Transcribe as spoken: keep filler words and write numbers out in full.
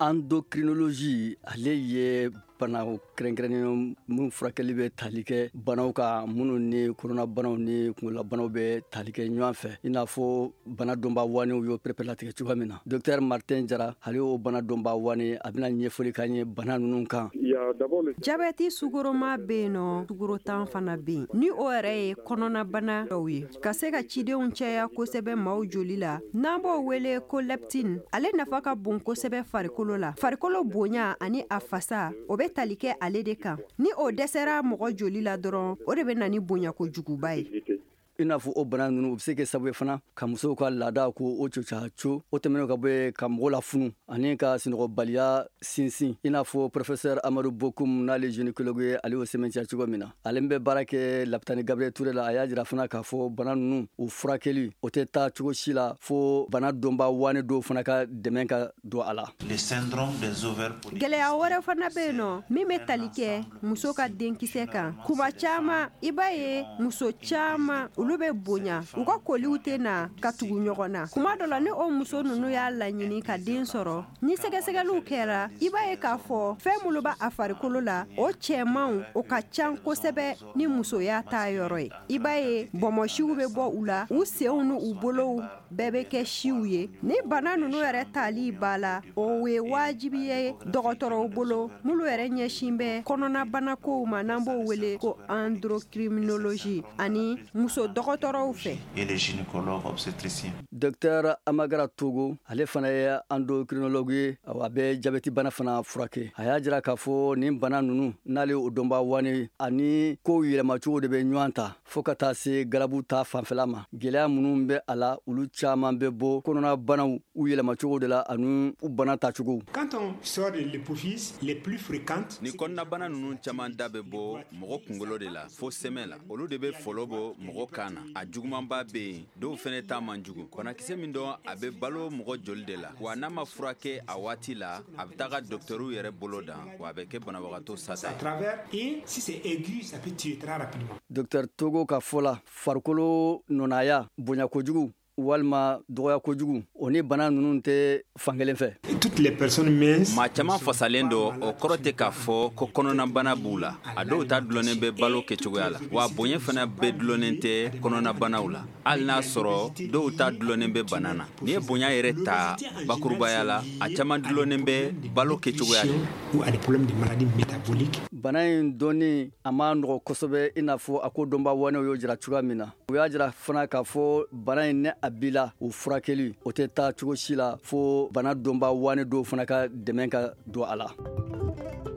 endocrinologie ale ye banaw kɛrɛnkɛrɛnnen mun furakɛli bɛ tali kɛ banaw ka minnu ni kɔnɔnabanaw ni kunkolabanaw bɛ tali kɛ ɲɔgɔn fɛ i n'a fɔ bana dɔnbaa waniw y'o perepelatigɛ cogoya min na. Docteur Martin Jara ale y'o bana dɔnbaa wani a bɛna ɲɛfɔli k'an ye bana ninnu kan. Jabɛti sugoroma bɛ yen nɔ, sugorotan fana bɛ yen. Ni o yɛrɛ ye kɔnɔnabana dɔw ye ka se ka cidenw caya kosɛbɛ maaw joli la, n'an b'o wele ko leptine. Ale nafa ka bon kosɛbɛ farikolo la. Farikolo bonya ani a fasa o bɛ tali kɛ ale de kan. Ni o dɛsɛra mɔgɔ joli la dɔrɔn o de bɛ na ni bonya ko juguba ye. I n'a fɔ o bana ninnu u bɛ se kɛ sababu fana ka musow ka laada ko o coca co o tɛmɛnen ka bɔ ka mɔgɔ la funu ani ka sunɔgɔbaliya sinsin i n'a fɔ professeur Amadu Bokum n'ale gynécologue ye ale y'o sɛmɛntiya cogo min na. Ale bɛ baara kɛ lapitani Gabriel Touré la a y'a jira fana k'a fɔ bana ninnu u furakɛli o tɛ taa cogo si la fo bana dɔnbaa wani dɔw fana ka dɛmɛ ka don a la. Le syndrome des ovaires polykystiques. Gɛlɛya wɛrɛ fana bɛ yen nɔ min bɛ tali kɛ muso ka denkisɛ kan. Kuma caman i b'a ye muso caman olu bɛ bonya u ka koliw tɛ na ka tugu ɲɔgɔn na. Kuma dɔ la ni o muso ninnu y'a laɲini ka den sɔrɔ ni sɛgɛsɛgɛliw kɛra i b'a ye k'a fɔ fɛn minnu b'a a farikolo la o cɛmanw o ka can kosɛbɛ ni musoya ta yɔrɔ ye. I b'a ye bɔnbɔnsiw bɛ bɔ u la u senw ni u bolow bɛɛ bɛ kɛ siw ye. Ni bana ninnu yɛrɛ tali b'a la o ye wajibi ye dɔgɔtɔrɔw bolo minnu yɛrɛ ɲɛsin bɛ kɔnɔnabana kow ma n'an b'o wele ko endocrinologie ani muso dɔgɔtɔrɔw fɛ. Et les gynécologues obstétriciens. Docteur Amagara Togo ale fana ye endocrinologue ye a bɛ jabɛti bana fana furakɛ. A y'a jira k'a fɔ nin bana ninnu n'ale o dɔnbaa wani ani kow yɛlɛmacogo de bɛ ɲɔgɔn ta fo ka taa se galabu ta fanfɛla ma. Gɛlɛya minnu bɛ a la olu caman bɛ bɔ kɔnɔnabanaw u yɛlɛmacogo de la ani u bana tacogo. Quand on sort de l'hypophyse les plus fréquentes, ni kɔnɔnabana ninnu caman da bɛ bɔ mɔgɔ kunkolo de la fo sɛmɛ la olu de bɛ fɔlɔ bɔ mɔgɔ kan na. A jugumanba bɛ yen dɔw fɛnɛ ta man jugu. Banakisɛ min dɔn a bɛ balo mɔgɔ joli de la wa n'a ma furakɛ a waati la a bɛ taga dɔkitɛriw yɛrɛ bolo dan wa a bɛ kɛ banabagatɔ sata à travers et si c'est aigu ça peut tuer très rapidement. Docteur Togo ka fɔ la farikolo nɔnaya bonya kojugu walima dɔgɔya kojugu o ni bana ninnu tɛ fankelen fɛ. Toutes les personnes minces maa caman fasalen dɔ o kɔrɔ tɛ k'a fɔ ko kɔnɔnabana b'u la a dɔw ta dulonnen bɛ balo kɛcogoya la wa bonya fana bɛɛ dulonnen tɛ kɔnɔnabanaw la hali n'a sɔrɔ dɔw ta dulonnen bɛ bana na. N'i ye bonya yɛrɛ ta bakurubaya la a caman dulonnen bɛ balo kɛcogoya la. ou à des problèmes de maladies métaboliques. Bana in dɔnni a ma nɔgɔ kosɛbɛ i n'a fɔ a ko dɔnbaa waniw y'o jira cogoya min na. U y'a jira fana k'a fɔ bana in ne a b'i la o furakɛli o tɛ taa cogo si la fo bana dɔnbaa wani dɔw fana ka dɛmɛ ka don a la.